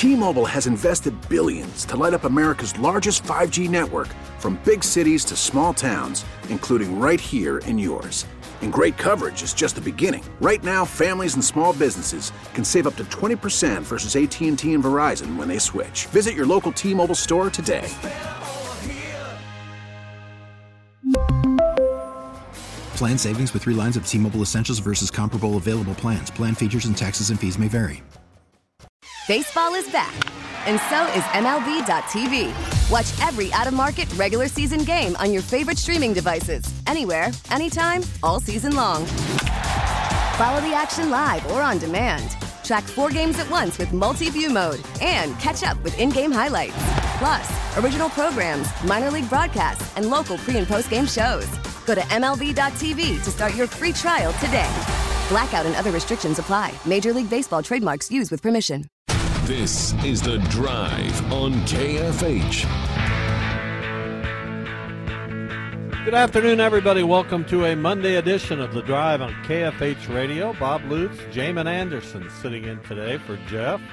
T-Mobile has invested billions to light up America's largest 5G network, from big cities to small towns, including right here in yours. And great coverage is just the beginning. Right now, families and small businesses can save up to 20% versus AT&T and Verizon when they switch. Visit your local T-Mobile store today. Plan savings with 3 lines of T-Mobile Essentials versus comparable available plans. Plan features and taxes and fees may vary. Baseball is back, and so is MLB.tv. Watch every out-of-market regular season game on your favorite streaming devices, anywhere, anytime, all season long. Follow the action live or on demand. Track 4 games at once with multi-view mode and catch up with in-game highlights. Plus, original programs, minor league broadcasts, and local pre- and post-game shows. Go to MLB.tv to start your free trial today. Blackout and other restrictions apply. Major League Baseball trademarks used with permission. This is The Drive on KFH. Good afternoon, everybody. Welcome to a Monday edition of The Drive on KFH Radio. Bob Lutz, Jamin Anderson sitting in today for Jeff.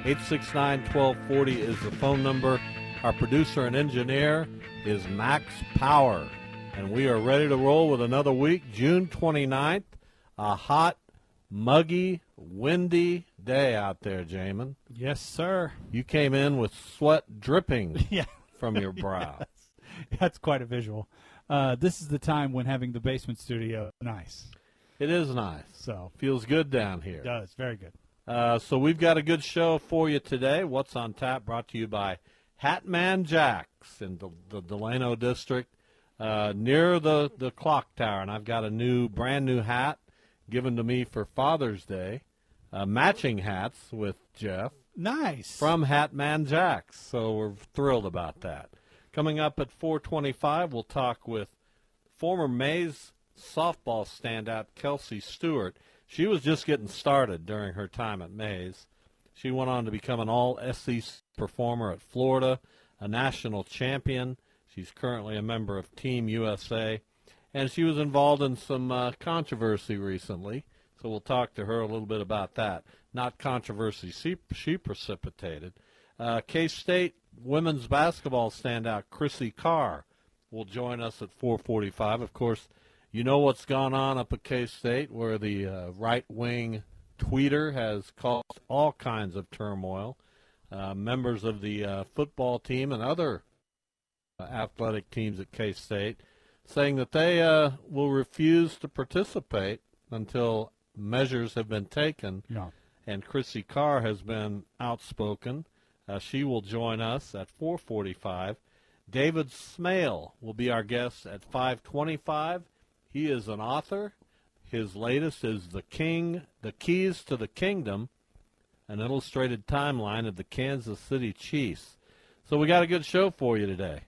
869-1240 is the phone number. Our producer and engineer is Max Power. And we are ready to roll with another week, June 29th, a hot, muggy, windy day out there, Jamin. Yes, sir. You came in with sweat dripping from your brow. Yes. That's quite a visual. This is the time when having the basement studio nice. It is nice. So feels good down here. It does. Very good. So we've got a good show for you today. What's on Tap brought to you by Hatman Jacks in the Delano district. Near the clock tower, and I've got a brand new hat given to me for Father's Day, matching hats with Jeff. Nice. From Hatman Jacks, so we're thrilled about that. Coming up at 4:25, we'll talk with former Mays softball standout Kelsey Stewart. She was just getting started during her time at Mays. She went on to become an all-SEC performer at Florida, a national champion. She's currently a member of Team USA, and she was involved in some controversy recently, so we'll talk to her a little bit about that. Not controversy she precipitated. K-State women's basketball standout Chrissy Carr will join us at 4:45. Of course, you know what's gone on up at K-State, where the right-wing tweeter has caused all kinds of turmoil. Members of the football team and other athletic teams at K-State saying that they will refuse to participate until measures have been taken. No. And Chrissy Carr has been outspoken. She will join us at 4:45. David Smale will be our guest at 5:25. He is an author. His latest is The Keys to the Kingdom, an illustrated timeline of the Kansas City Chiefs. So we got a good show for you today.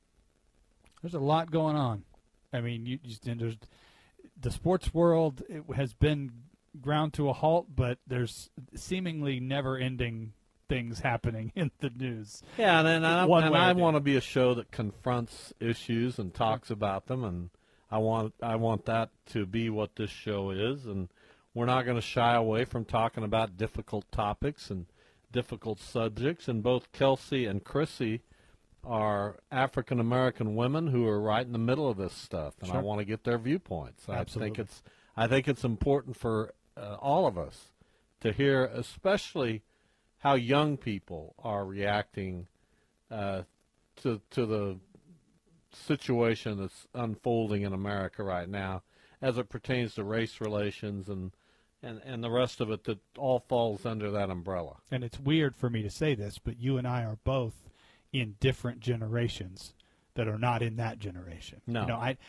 There's a lot going on. I mean, there's the sports world has been ground to a halt, but there's seemingly never-ending things happening in the news. Yeah, and I want to be a show that confronts issues and talks about them, and I want that to be what this show is, and we're not going to shy away from talking about difficult topics and difficult subjects, and both Kelsey and Chrissy are African-American women who are right in the middle of this stuff, and Sure. I want to get their viewpoints. Absolutely. I think it's important for all of us to hear, especially how young people are reacting to the situation that's unfolding in America right now as it pertains to race relations and the rest of it that all falls under that umbrella. And it's weird for me to say this, but you and I are both in different generations that are not in that generation. No.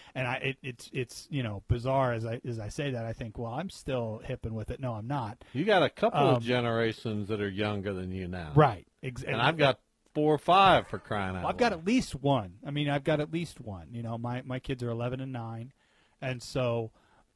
It's bizarre as I say that. I think, well, I'm still hip and with it. No, I'm not. You got a couple of generations that are younger than you now. Right. And I've got 4 or 5 for crying out loud. I've got at least one. I've got at least one. My kids are 11 and 9, and so,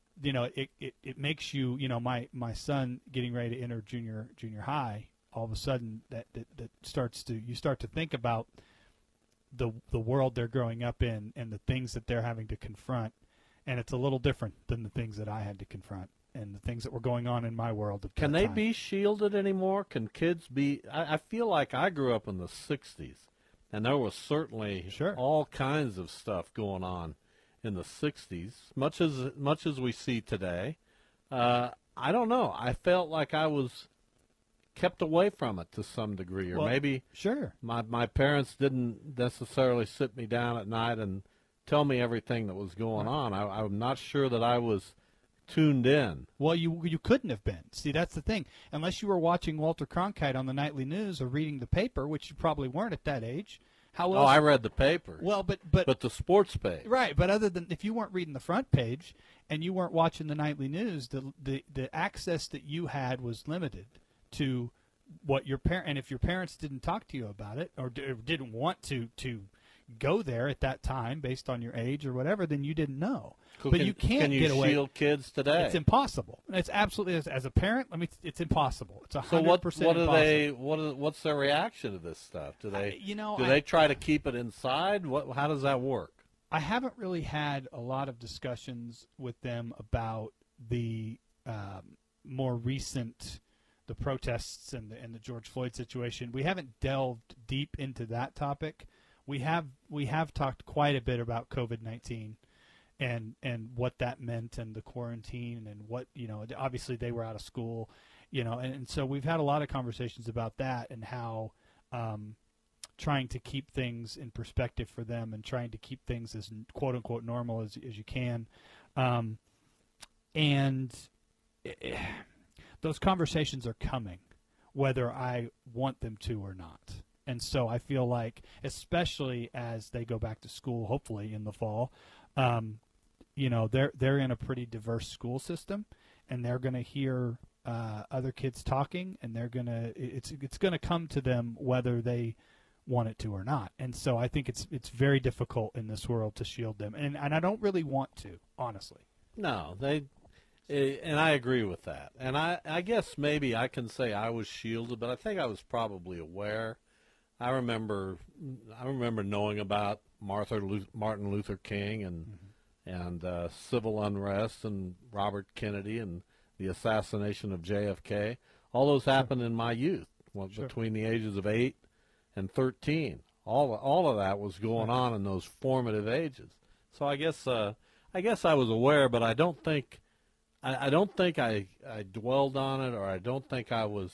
it makes you, my son getting ready to enter junior high. All of a sudden, that you start to think about the world they're growing up in and the things that they're having to confront, and it's a little different than the things that I had to confront. and the things that were going on in my world at Can that they time. be shielded anymore? Can kids be? I feel like I grew up in the 60s, and there was certainly Sure. all kinds of stuff going on in the 60s, much as we see today. I don't know. I felt like I was kept away from it to some degree, or Well, maybe Sure. my parents didn't necessarily sit me down at night and tell me everything that was going on. I'm not sure that I was tuned in. Well, you couldn't have been. See, that's the thing. Unless you were watching Walter Cronkite on the nightly news or reading the paper, which you probably weren't at that age. How else? Oh, I read the paper. Well, but the sports page. right. But other than if you weren't reading the front page and you weren't watching the nightly news, the access that you had was limited to what your parent. And if your parents didn't talk to you about it or didn't want to go there at that time based on your age or whatever, then you didn't know. But you can't can you get away. shield kids today? It's impossible. It's absolutely as a parent. It's impossible. It's 100% So what do impossible. they? What's their reaction to this stuff? Do they? Do they try to keep it inside? How does that work? I haven't really had a lot of discussions with them about the more recent the protests and the George Floyd situation. We haven't delved deep into that topic. We have talked quite a bit about COVID-19 and what that meant and the quarantine and what, obviously they were out of school, and so we've had a lot of conversations about that and how trying to keep things in perspective for them and trying to keep things as quote unquote normal as you can. Those conversations are coming, whether I want them to or not. And so I feel like, especially as they go back to school, hopefully in the fall, they're in a pretty diverse school system, and they're going to hear other kids talking, and it's going to come to them whether they want it to or not. And so I think it's very difficult in this world to shield them, and I don't really want to, honestly. No, and I agree with that. And I guess maybe I can say I was shielded, but I think I was probably aware. I remember knowing about Martin Luther King and civil unrest and Robert Kennedy and the assassination of JFK. All those happened in my youth, between the ages of 8 and 13. All of that was going on in those formative ages. So I guess I was aware, but I don't think I dwelled on it, or I don't think I was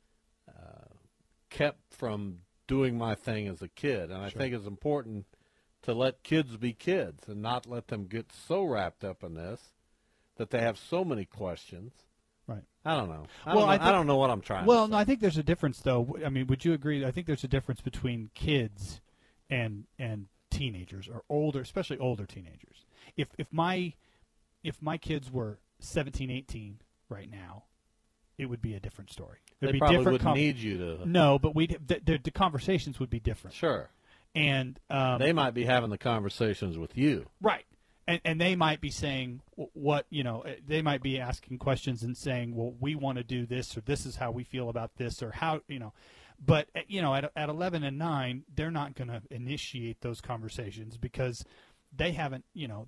kept from doing my thing as a kid. And I think it's important to let kids be kids and not let them get so wrapped up in this that they have so many questions. Right. I don't know. I don't know what I'm trying to say. Well, no, I think there's a difference, though. I mean, would you agree? I think there's a difference between kids and teenagers, or older, especially older teenagers. If my kids were 17, 18 right now, it would be a different story. They probably wouldn't need you to. No, but the conversations would be different. Sure. And they might be having the conversations with you. Right. And they might be saying they might be asking questions and saying, well, we want to do this, or this is how we feel about this, or how, but at 11 and 9, they're not going to initiate those conversations because they haven't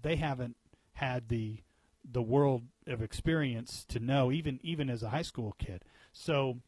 had the world of experience to know, even as a high school kid. So,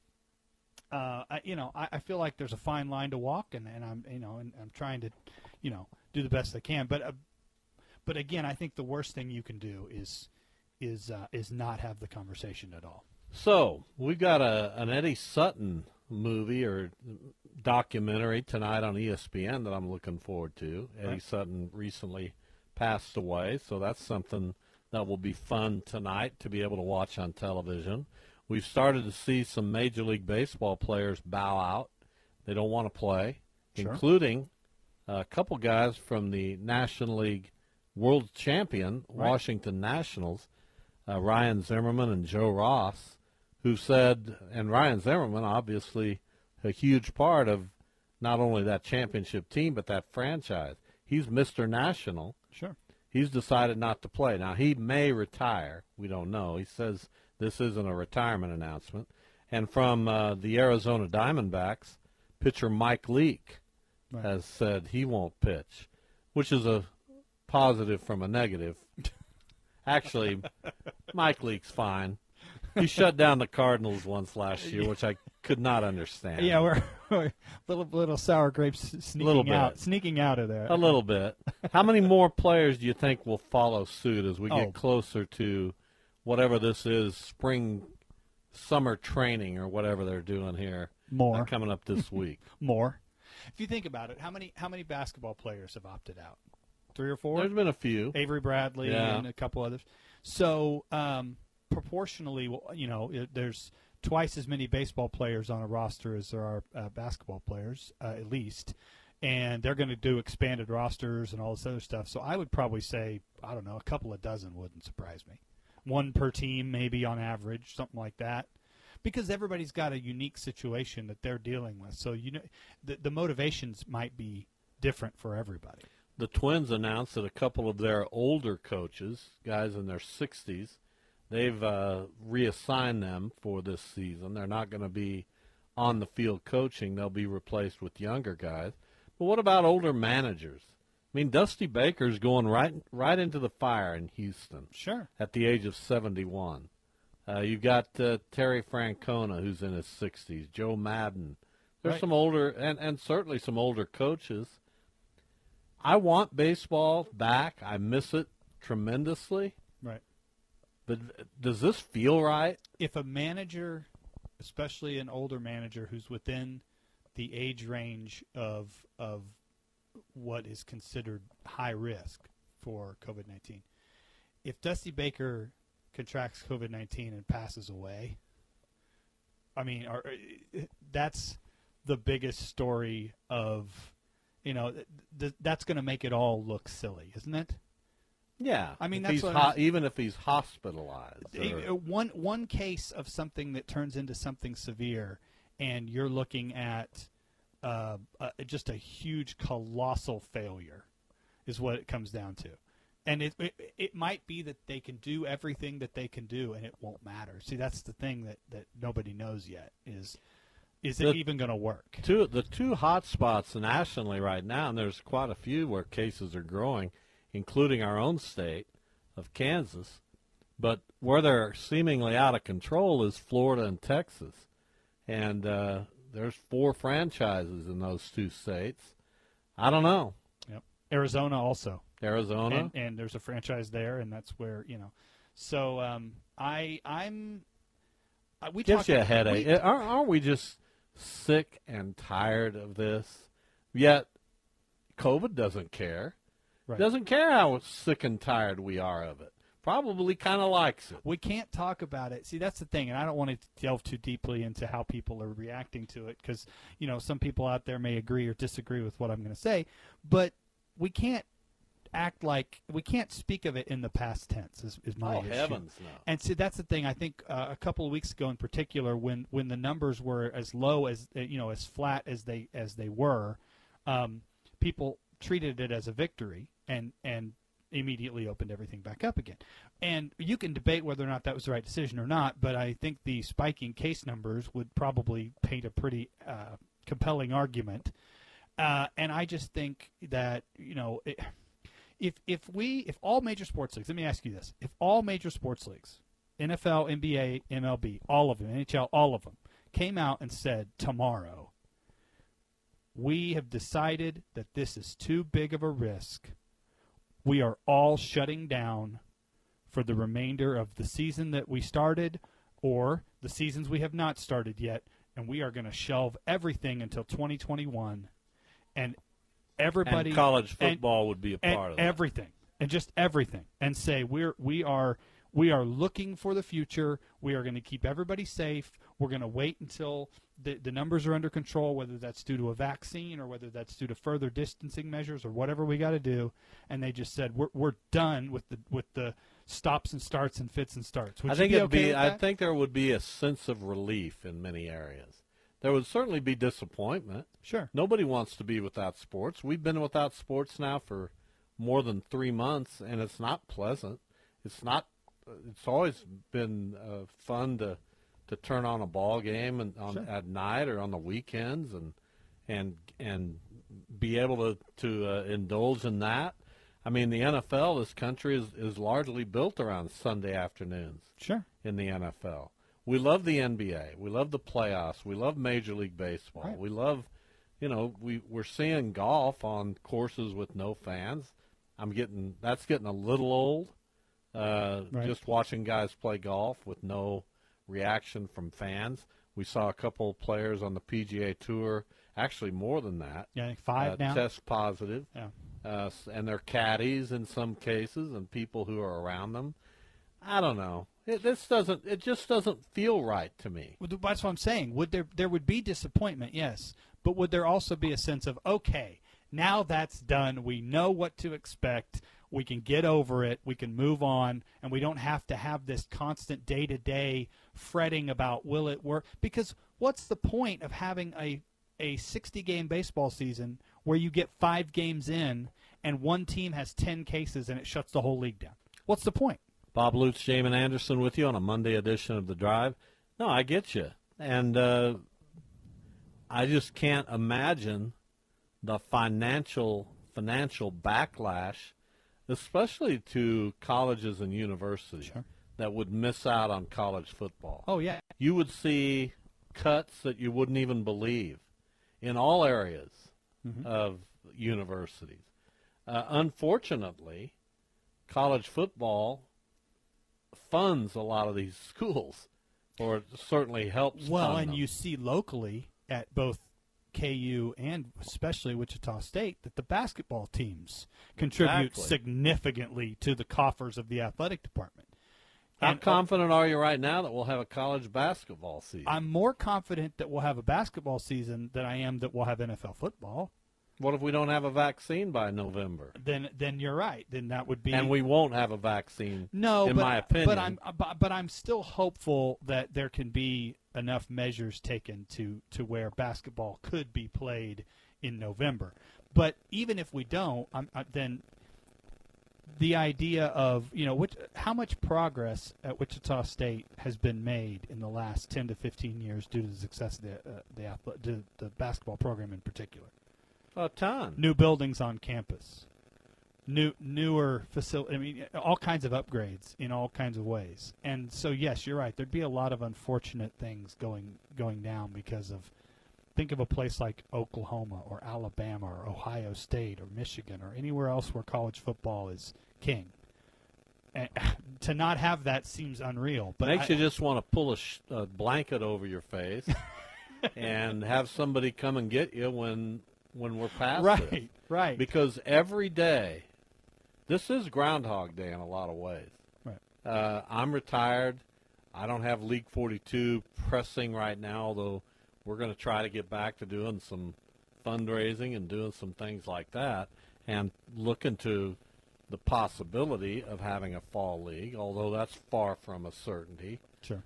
I feel like there's a fine line to walk, and I'm trying to, do the best I can. But again, I think the worst thing you can do is not have the conversation at all. So we've got an Eddie Sutton movie or documentary tonight on ESPN that I'm looking forward to. Right. Eddie Sutton recently passed away, so that's something that will be fun tonight to be able to watch on television. We've started to see some Major League Baseball players bow out. They don't want to play, including a couple guys from the National League World Champion, Washington Nationals, Ryan Zimmerman and Joe Ross, who said, and Ryan Zimmerman, obviously a huge part of not only that championship team but that franchise. He's Mr. National. Sure. He's decided not to play. Now, he may retire. We don't know. He says this isn't a retirement announcement. And from the Arizona Diamondbacks, pitcher Mike Leake has said he won't pitch, which is a positive from a negative. Actually, Mike Leake's fine. He shut down the Cardinals once last year, which I could not understand. Yeah, we're little sour grapes sneaking out of there. A little bit. How many more players do you think will follow suit as we get closer to whatever this is, summer training or whatever they're doing here? More coming up this week. More. If you think about it, how many basketball players have opted out? 3 or 4? There's been a few. Avery Bradley and a couple others. So proportionally, there's twice as many baseball players on a roster as there are basketball players, at least. And they're going to do expanded rosters and all this other stuff. So I would probably say, I don't know, a couple of dozen wouldn't surprise me. 1 per team maybe on average, something like that. Because everybody's got a unique situation that they're dealing with. So, the motivations might be different for everybody. The Twins announced that a couple of their older coaches, guys in their 60s, they've reassigned them for this season. They're not going to be on the field coaching. They'll be replaced with younger guys. But what about older managers? I mean, Dusty Baker's going right into the fire in Houston. Sure. At the age of 71. You've got Terry Francona, who's in his 60s, Joe Madden. There's some older, and certainly some older coaches. I want baseball back. I miss it tremendously. Right. But does this feel right? If a manager, especially an older manager who's within the age range of what is considered high risk for COVID-19, if Dusty Baker contracts COVID-19 and passes away, I mean, that's the biggest story of, that's going to make it all look silly, isn't it? Yeah. I mean, even if he's hospitalized. One case of something that turns into something severe, and you're looking at just a huge, colossal failure is what it comes down to. And it might be that they can do everything that they can do, and it won't matter. See, that's the thing that nobody knows yet is it even going to work? The two hot spots nationally right now, and there's quite a few where cases are growing, including our own state of Kansas. But where they're seemingly out of control is Florida and Texas. And there's 4 franchises in those 2 states. I don't know. Yep. Arizona also. Arizona, and there's a franchise there, and that's where So we gives you a headache. Aren't we just sick and tired of this? Yet COVID doesn't care. Right. Doesn't care how sick and tired we are of it. Probably kind of likes it. We can't talk about it. See, that's the thing, and I don't want to delve too deeply into how people are reacting to it because some people out there may agree or disagree with what I'm going to say, but we can't act like we can't speak of it in the past tense is my issue. Heavens no. And see, that's the thing. I think a couple of weeks ago in particular, when the numbers were as low as as flat as they were, people treated it as a victory and immediately opened everything back up again. And you can debate whether or not that was the right decision or not, but I think the spiking case numbers would probably paint a pretty compelling argument. And I just think that if all major sports leagues, let me ask you this: if all major sports leagues, NFL, NBA, MLB, all of them, NHL, all of them, came out and said tomorrow, we have decided that this is too big of a risk, we are all shutting down for the remainder of the season that we started or the seasons we have not started yet, and we are going to shelve everything until 2021, and everybody, and college football would be a part of that. Everything, and just everything, and say we are looking for the future. We are going to keep everybody safe. We're going to wait until the numbers are under control, whether that's due to a vaccine or whether that's due to further distancing measures or whatever we got to do. And they just said we're done with the stops and starts and fits and starts. Would I think you be okay with that? I think there would be a sense of relief in many areas. There would certainly be disappointment. Sure. Nobody wants to be without sports. We've been without sports now for more than 3 months, and it's not pleasant. It's not. It's always been fun to turn on a ball game and at night or on the weekends and be able to indulge in that. I mean, the NFL, this country is largely built around Sunday afternoons. Sure. In the NFL. We love the NBA. We love the playoffs. We love Major League Baseball. Right. We love, we're seeing golf on courses with no fans. That's getting a little old. Right. Just watching guys play golf with no reaction from fans. We saw a couple of players on the PGA Tour, actually more than that. Yeah, I think 5 now. Test positive. Yeah. And they're caddies in some cases and people who are around them. I don't know. It just doesn't feel right to me. Well, that's what I'm saying. There would be disappointment, yes, but would there also be a sense of, okay, now that's done. We know what to expect. We can get over it. We can move on, and we don't have to have this constant day-to-day fretting about will it work? Because what's the point of having a 60-game baseball season where you get 5 games in and one team has 10 cases and it shuts the whole league down? What's the point? Bob Lutz, Jamin Anderson with you on a Monday edition of The Drive. No, I get you. And I just can't imagine the financial backlash, especially to colleges and universities that would miss out on college football. Oh, yeah. You would see cuts that you wouldn't even believe in all areas of universities. Unfortunately, college football funds a lot of these schools, or it certainly helps. Well, fund and them. you see locally at both KU and especially Wichita State that the basketball teams contribute significantly to the coffers of the athletic department. How confident are you right now that we'll have a college basketball season? I'm more confident that we'll have a basketball season than I am that we'll have NFL football. What if we don't have a vaccine by November? Then you're right. Then that would be. And we won't have a vaccine. No, in my opinion. But I'm still hopeful that there can be enough measures taken to where basketball could be played in November. But even if we don't, then the idea of how much progress at Wichita State has been made in the last 10 to 15 years due to the success of the basketball program in particular. A ton. New buildings on campus, newer facility. I mean, all kinds of upgrades in all kinds of ways. And so, yes, you're right. There'd be a lot of unfortunate things going down because of. Think of a place like Oklahoma or Alabama or Ohio State or Michigan or anywhere else where college football is king. And to not have that seems unreal. But makes you just want to pull a blanket over your face and have somebody come and get you when we're past this. Right. Because every day, this is Groundhog Day in a lot of ways. Right. I'm retired. I don't have League 42 pressing right now, although we're going to try to get back to doing some fundraising and doing some things like that and look into the possibility of having a fall league, although that's far from a certainty. Sure.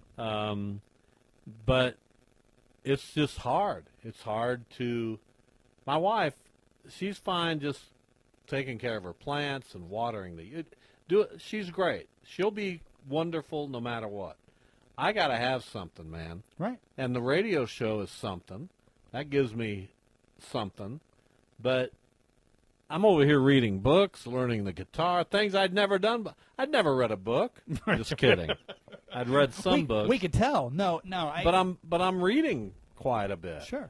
But it's just hard. It's hard to – my wife, she's fine just taking care of her plants and watering she's great. She'll be wonderful no matter what. I got to have something, man. Right. And the radio show is something. That gives me something. But I'm over here reading books, learning the guitar, things I'd never done. I'd never read a book. Just kidding. I'd read some books. We could tell. No. But I'm reading quite a bit. Sure.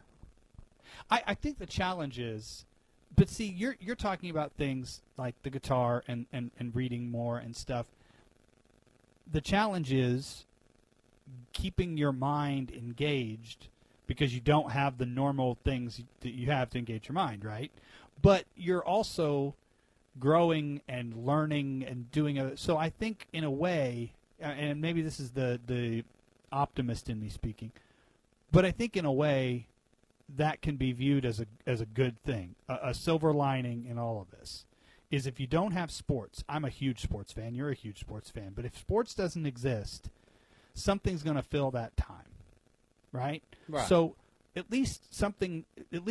I think the challenge is, but see, you're talking about things like the guitar and reading more and stuff. The challenge is keeping your mind engaged because you don't have the normal things that you have to engage your mind, right? But you're also growing and learning and doing so I think in a way, and maybe this is the optimist in me speaking, but I think in a way that can be viewed as a good thing. A silver lining in all of this is if you don't have sports. I'm a huge sports fan. You're a huge sports fan. But if sports doesn't exist, something's going to fill that time, right? So at least something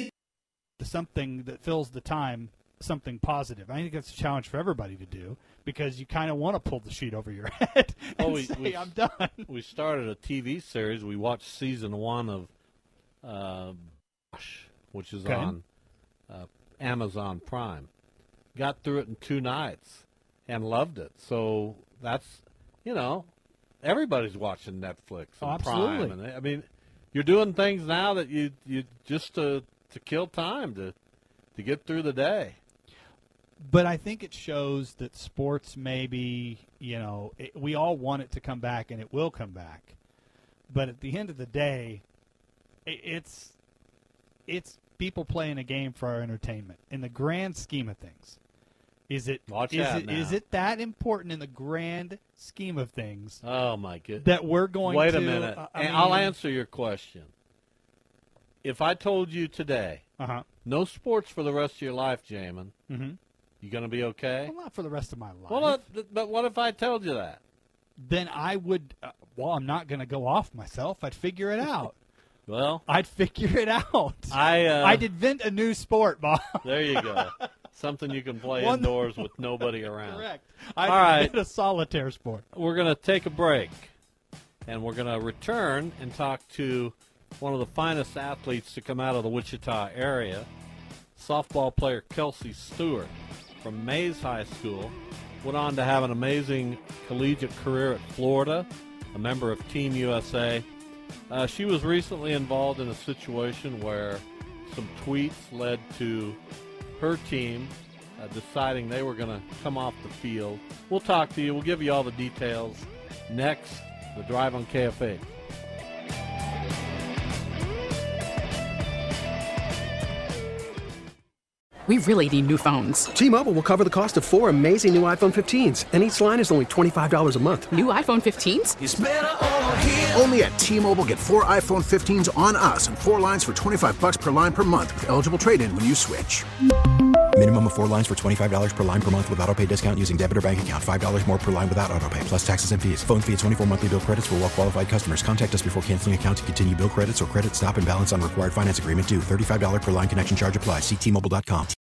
that fills the time, something positive. I think that's a challenge for everybody to do because you kind of want to pull the sheet over your head and say, I'm done. We started a TV series. We watched season 1 of which is on Amazon Prime. got through it in 2 nights and loved it. So that's, everybody's watching Netflix and absolutely. Prime. And I mean, you're doing things now that you just to kill time, to get through the day. But I think it shows that sports maybe, we all want it to come back, and it will come back. But at the end of the day, it's people playing a game for our entertainment. In the grand scheme of things, is it that important in the grand scheme of things? Oh my goodness! That we're going Wait to a minute. I'll answer your question. If I told you today, no sports for the rest of your life, Jamin, you going to be okay? Well, not for the rest of my life. Well, but what if I told you that? Then I would. I'm not going to go off myself. I'd figure it out. Well, I'd figure it out. I'd invent a new sport, Bob. There you go. Something you can play indoors with nobody around. Correct. I'd invent a solitaire sport. We're going to take a break, and we're going to return and talk to one of the finest athletes to come out of the Wichita area, softball player Kelsey Stewart from Mays High School. Went on to have an amazing collegiate career at Florida, a member of Team USA. She was recently involved in a situation where some tweets led to her team deciding they were going to come off the field. We'll talk to you. We'll give you all the details next. The Drive on KFH. We really need new phones. T-Mobile will cover the cost of 4 amazing new iPhone 15s, and each line is only $25 a month. New iPhone 15s? It's better over here. Only at T-Mobile, get 4 iPhone 15s on us and 4 lines for $25 per line per month with eligible trade-in when you switch. Minimum of 4 lines for $25 per line per month with autopay discount using debit or bank account. $5 more per line without autopay, plus taxes and fees. Phone fee at 24 monthly bill credits for well-qualified customers. Contact us before canceling account to continue bill credits or credit stop and balance on required finance agreement due. $35 per line connection charge applies. See T-Mobile.com.